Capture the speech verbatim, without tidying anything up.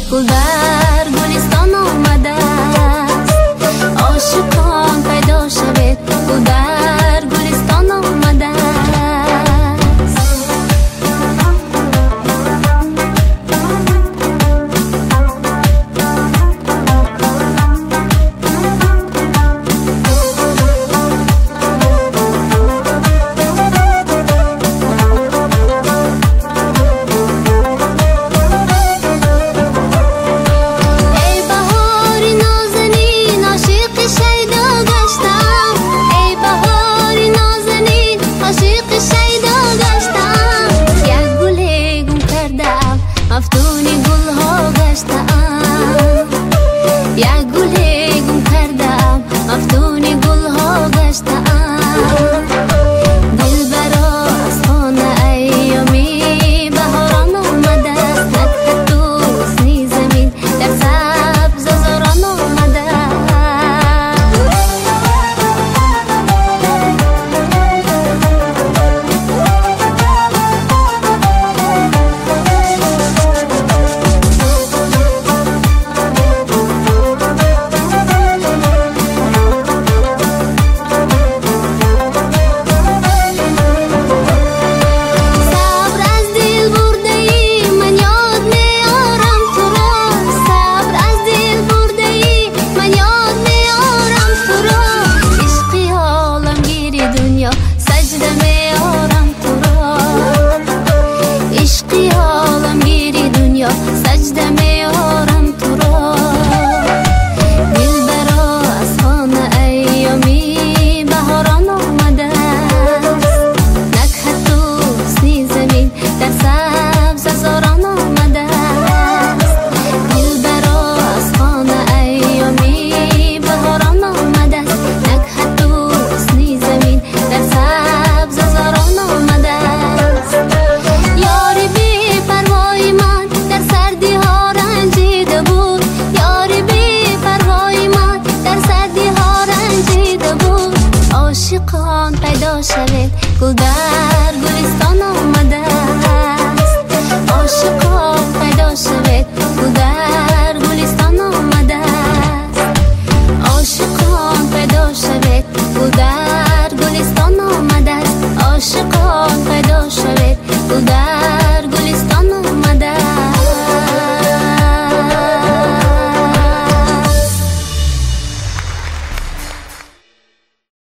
گل در گلستان آمده است. عاشقان پیدا شود گل در گلستان آمده است. مفتونی گل ها گشتم، یک گل گم کردم مفتونی گل ها گشتم. دل برا از خانه ایامی بهاران آمده است. نکه دوسنی زمین در سبز زاران آمده پیدا شود گل در